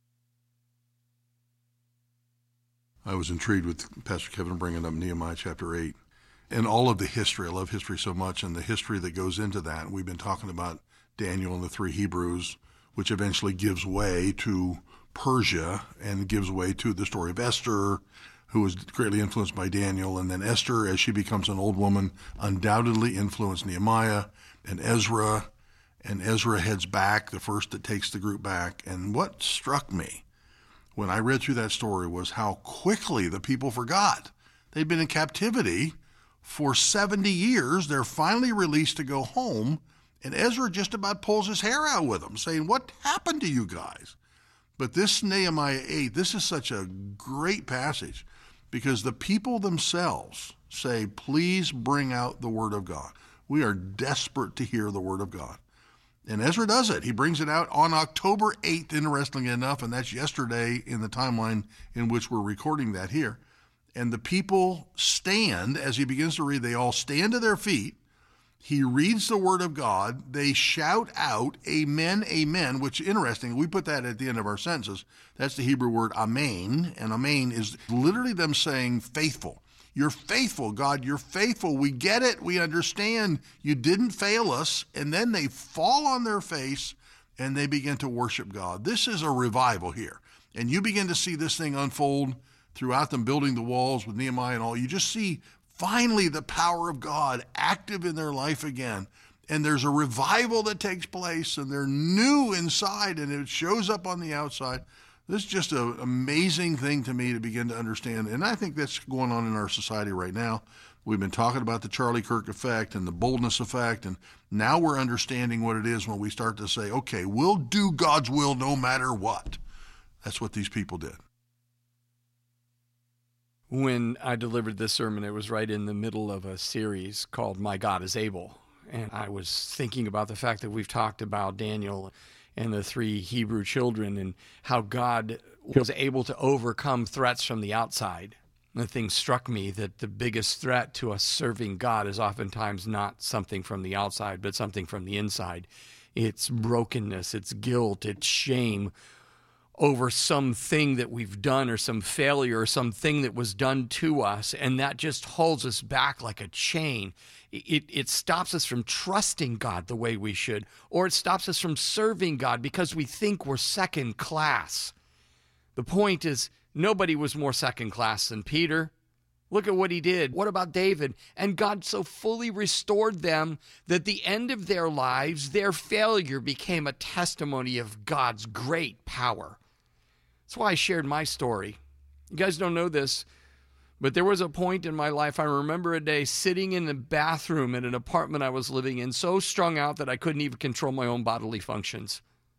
I was intrigued with Pastor Kevin bringing up Nehemiah chapter 8 and all of the history. I love history so much, and the history that goes into that. We've been talking about Daniel and the three Hebrews, which eventually gives way to Persia and gives way to the story of Esther, who was greatly influenced by Daniel. And then Esther, as she becomes an old woman, undoubtedly influenced Nehemiah and Ezra. And Ezra heads back, the first that takes the group back. And what struck me when I read through that story was how quickly the people forgot. They'd been in captivity for 70 years. They're finally released to go home. And Ezra just about pulls his hair out with them, saying, "What happened to you guys?" But this Nehemiah 8, this is such a great passage because the people themselves say, please bring out the word of God. We are desperate to hear the word of God. And Ezra does it. He brings it out on October 8th, interestingly enough, and that's yesterday in the timeline in which we're recording that here. And the people stand, as he begins to read, they all stand to their feet. He reads the word of God. They shout out, amen, amen, which is interesting. We put that at the end of our sentences. That's the Hebrew word amen, and amen is literally them saying faithful. You're faithful, God, you're faithful. We get it. We understand. You didn't fail us. And then they fall on their face and they begin to worship God. This is a revival here. And you begin to see this thing unfold throughout them building the walls with Nehemiah and all. You just see finally the power of God active in their life again. And there's a revival that takes place and they're new inside and it shows up on the outside. This is just an amazing thing to me to begin to understand. And I think that's going on in our society right now. We've been talking about the Charlie Kirk effect and the boldness effect. And now we're understanding what it is when we start to say, okay, we'll do God's will no matter what. That's what these people did. When I delivered this sermon, it was right in the middle of a series called My God is Able. And I was thinking about the fact that we've talked about Daniel and the 3 Hebrew children and how God was able to overcome threats from the outside. The thing struck me that the biggest threat to us serving God is oftentimes not something from the outside, but something from the inside. It's brokenness, it's guilt, it's shame over something that we've done or some failure or something that was done to us, and that just holds us back like a chain. It stops us from trusting God the way we should, or it stops us from serving God because we think we're second class. The point is, nobody was more second class than Peter. Look at what he did. What about David? And God so fully restored them that at the end of their lives, their failure became a testimony of God's great power. That's why I shared my story. You guys don't know this, but there was a point in my life, I remember a day sitting in the bathroom in an apartment I was living in, so strung out that I couldn't even control my own bodily functions.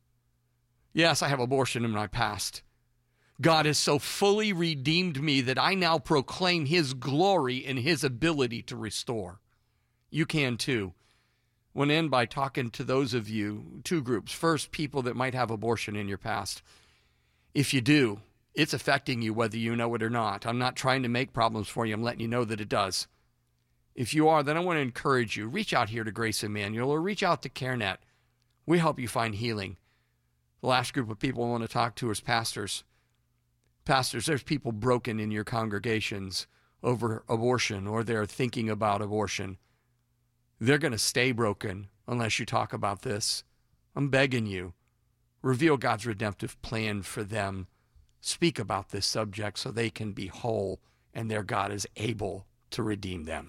Yes, I have abortion in my past. God has so fully redeemed me that I now proclaim his glory and his ability to restore. You can too. I want to end by talking to those of you, 2 groups. First, people that might have abortion in your past. If you do, it's affecting you whether you know it or not. I'm not trying to make problems for you. I'm letting you know that it does. If you are, then I want to encourage you. Reach out here to Grace Emmanuel or reach out to CareNet. We help you find healing. The last group of people I want to talk to is pastors. Pastors, there's people broken in your congregations over abortion or they're thinking about abortion. They're going to stay broken unless you talk about this. I'm begging you. Reveal God's redemptive plan for them. Speak about this subject so they can be whole and their God is able to redeem them.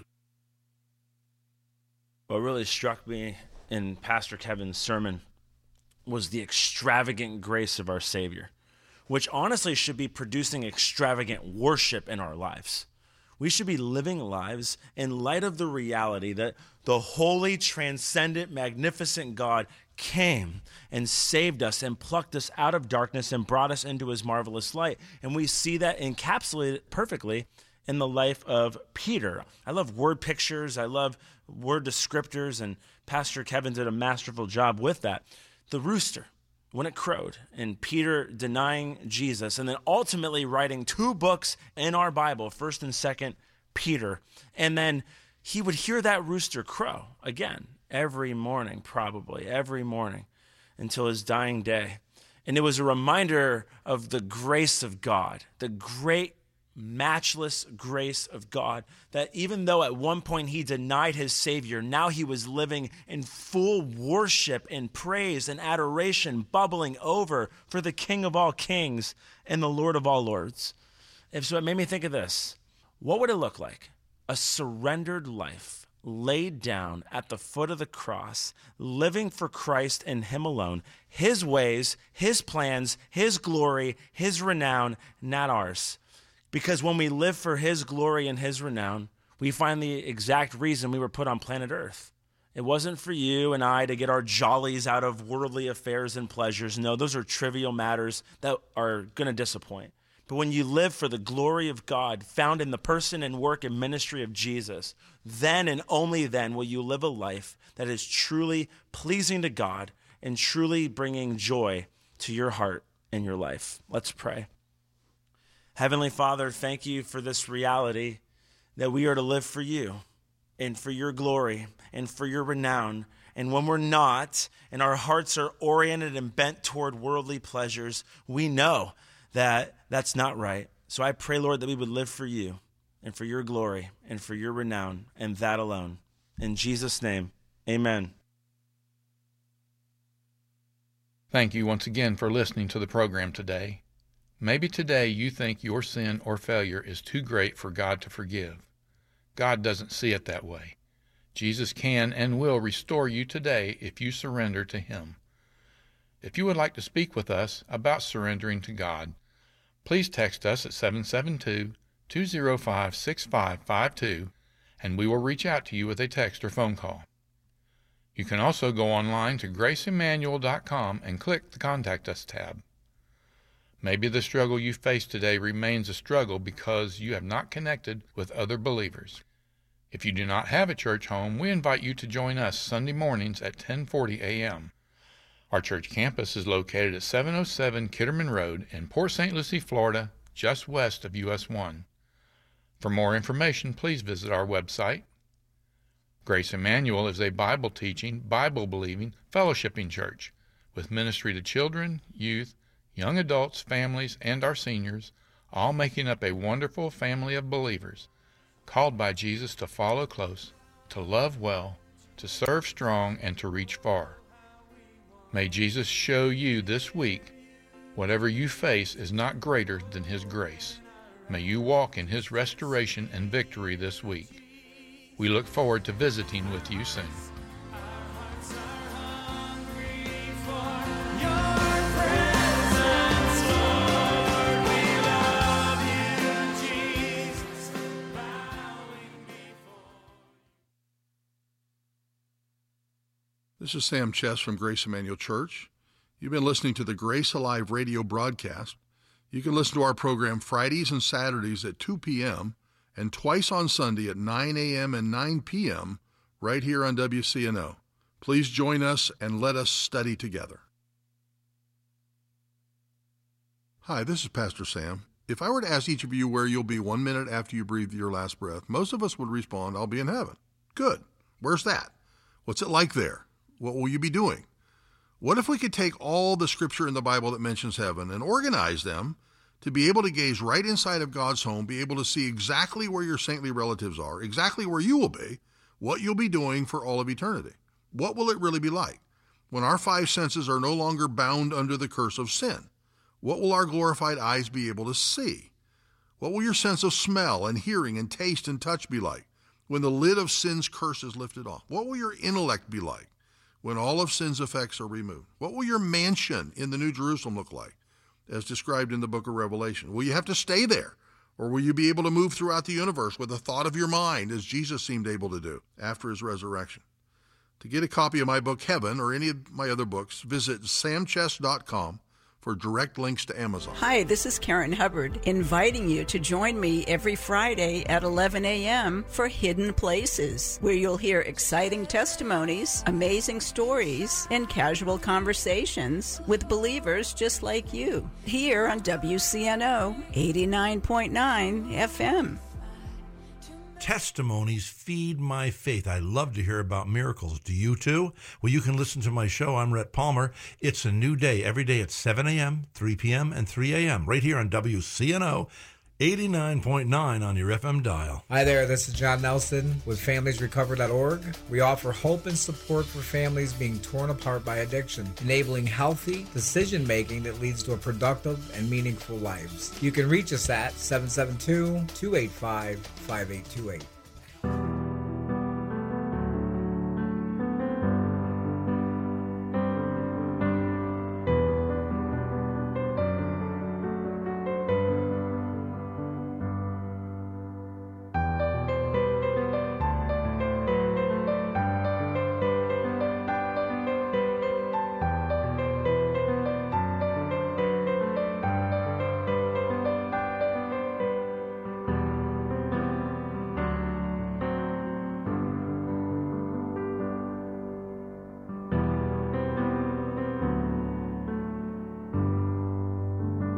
What really struck me in Pastor Kevin's sermon was the extravagant grace of our Savior, which honestly should be producing extravagant worship in our lives. We should be living lives in light of the reality that the holy, transcendent, magnificent God came and saved us and plucked us out of darkness and brought us into his marvelous light. And we see that encapsulated perfectly in the life of Peter. I love word pictures. I love word descriptors, and Pastor Kevin did a masterful job with that. The rooster, when it crowed, and Peter denying Jesus, and then ultimately writing 2 books in our Bible, 1st and 2nd Peter. And then he would hear that rooster crow again every morning, probably every morning until his dying day. And it was a reminder of the grace of God, the great matchless grace of God, that even though at one point he denied his Savior, now he was living in full worship and praise and adoration, bubbling over for the King of all kings and the Lord of all lords. And so it made me think of this. What would it look like? A surrendered life laid down at the foot of the cross, living for Christ and him alone, his ways, his plans, his glory, his renown, not ours. Because when we live for his glory and his renown, we find the exact reason we were put on planet Earth. It wasn't for you and I to get our jollies out of worldly affairs and pleasures. No, those are trivial matters that are going to disappoint. But when you live for the glory of God, found in the person and work and ministry of Jesus, then and only then will you live a life that is truly pleasing to God and truly bringing joy to your heart and your life. Let's pray. Heavenly Father, thank you for this reality that we are to live for you and for your glory and for your renown. And when we're not, and our hearts are oriented and bent toward worldly pleasures, we know that that's not right. So I pray, Lord, that we would live for you and for your glory and for your renown and that alone. In Jesus' name, amen. Thank you once again for listening to the program today. Maybe today you think your sin or failure is too great for God to forgive. God doesn't see it that way. Jesus can and will restore you today if you surrender to Him. If you would like to speak with us about surrendering to God, please text us at 772-205-6552, and we will reach out to you with a text or phone call. You can also go online to graceemmanuel.com and click the Contact Us tab. Maybe the struggle you face today remains a struggle because you have not connected with other believers. If you do not have a church home, we invite you to join us Sunday mornings at 10:40 a.m. Our church campus is located at 707 Kitterman Road in Port St. Lucie, Florida, just west of US 1. For more information, please visit our website. Grace Emmanuel is a Bible-teaching, Bible-believing, fellowshipping church with ministry to children, youth, young adults, families, and our seniors, all making up a wonderful family of believers, called by Jesus to follow close, to love well, to serve strong, and to reach far. May Jesus show you this week whatever you face is not greater than His grace. May you walk in His restoration and victory this week. We look forward to visiting with you soon. This is Sam Chess from Grace Emmanuel Church. You've been listening to the Grace Alive radio broadcast. You can listen to our program Fridays and Saturdays at 2 p.m. and twice on Sunday at 9 a.m. and 9 p.m. right here on WCNO. Please join us and let us study together. Hi, this is Pastor Sam. If I were to ask each of you where you'll be 1 minute after you breathe your last breath, most of us would respond, I'll be in heaven. Good. Where's that? What's it like there? What will you be doing? What if we could take all the scripture in the Bible that mentions heaven and organize them to be able to gaze right inside of God's home, be able to see exactly where your saintly relatives are, exactly where you will be, what you'll be doing for all of eternity? What will it really be like when our five senses are no longer bound under the curse of sin? What will our glorified eyes be able to see? What will your sense of smell and hearing and taste and touch be like when the lid of sin's curse is lifted off? What will your intellect be like when all of sin's effects are removed? What will your mansion in the New Jerusalem look like, as described in the book of Revelation? Will you have to stay there, or will you be able to move throughout the universe with a thought of your mind, as Jesus seemed able to do after his resurrection? To get a copy of my book, Heaven, or any of my other books, visit samchess.com for direct links to Amazon. Hi, this is Karen Hubbard, inviting you to join me every Friday at 11 a.m. for Hidden Places, where you'll hear exciting testimonies, amazing stories, and casual conversations with believers just like you, here on WCNO 89.9 FM. Testimonies feed my faith. I love to hear about miracles. Do you too? Well, you can listen to my show. I'm Rhett Palmer. It's a new day every day at 7 a.m., 3 p.m., and 3 a.m. right here on WCNO 89.9 on your FM dial. Hi there, this is John Nelson with FamiliesRecover.org. We offer hope and support for families being torn apart by addiction, enabling healthy decision-making that leads to a productive and meaningful lives. You can reach us at 772-285-5828.